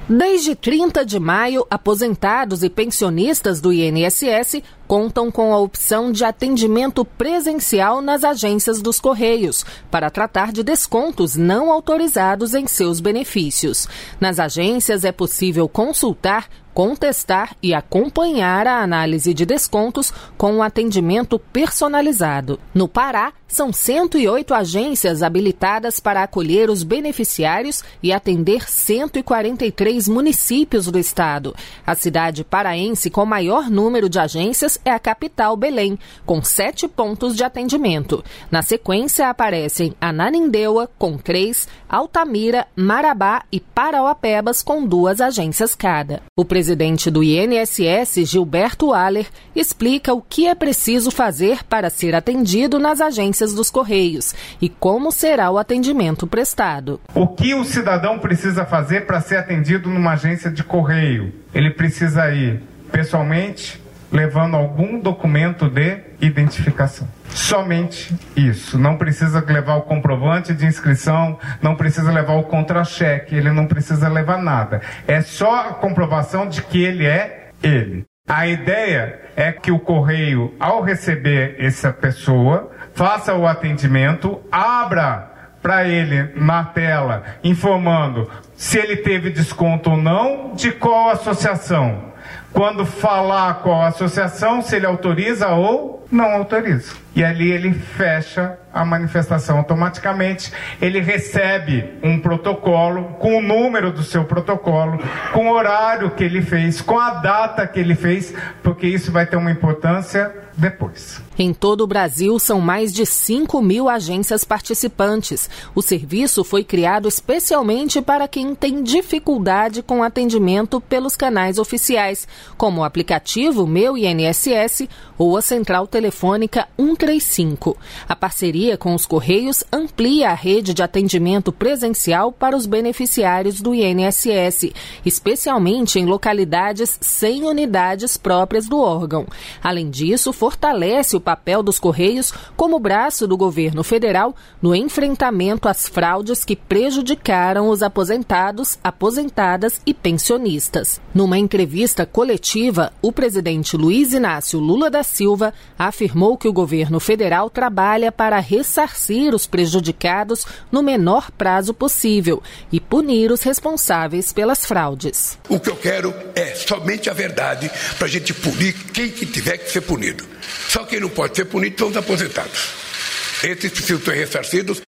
Desde 30 de maio, aposentados e pensionistas do INSS contam com a opção de atendimento presencial nas agências dos Correios, para tratar de descontos não autorizados em seus benefícios. Nas agências é possível consultar, contestar e acompanhar a análise de descontos com um atendimento personalizado. No Pará, são 108 agências habilitadas para acolher os beneficiários e atender 143 municípios do estado. A cidade paraense com maior número de agências é a capital, Belém, com 7 pontos de atendimento. Na sequência aparecem Ananindeua, com 3, Altamira, Marabá e Parauapebas, com 2 agências cada. O presidente do INSS, Gilberto Haller, explica o que é preciso fazer para ser atendido nas agências dos Correios e como será o atendimento prestado. O que o cidadão precisa fazer para ser atendido numa agência de correio? Ele precisa ir pessoalmente, levando algum documento de identificação. Somente isso. Não precisa levar o comprovante de inscrição, não precisa levar o contra-cheque, ele não precisa levar nada. É só a comprovação de que ele é ele. A ideia é que o correio, ao receber essa pessoa, faça o atendimento, abra para ele na tela, informando se ele teve desconto ou não, de qual associação. Quando falar qual associação, se ele autoriza ou não autoriza. E ali ele fecha a manifestação automaticamente. Ele recebe um protocolo com o número do seu protocolo, com o horário que ele fez, com a data que ele fez, porque isso vai ter uma importância depois. Em todo o Brasil, são mais de 5.000 agências participantes. O serviço foi criado especialmente para quem tem dificuldade com atendimento pelos canais oficiais, como o aplicativo Meu INSS ou a central telefônica 135. A parceria com os Correios amplia a rede de atendimento presencial para os beneficiários do INSS, especialmente em localidades sem unidades próprias do órgão. Além disso, fortalece o papel dos Correios como braço do governo federal no enfrentamento às fraudes que prejudicaram os aposentados, aposentadas e pensionistas. Numa entrevista coletiva, o presidente Luiz Inácio Lula da Silva afirmou que o governo federal trabalha para ressarcir os prejudicados no menor prazo possível e punir os responsáveis pelas fraudes. O que eu quero é somente a verdade para a gente punir quem que tiver que ser punido. Só quem não pode ser punido são os aposentados. Esses precisam ser ressarcidos.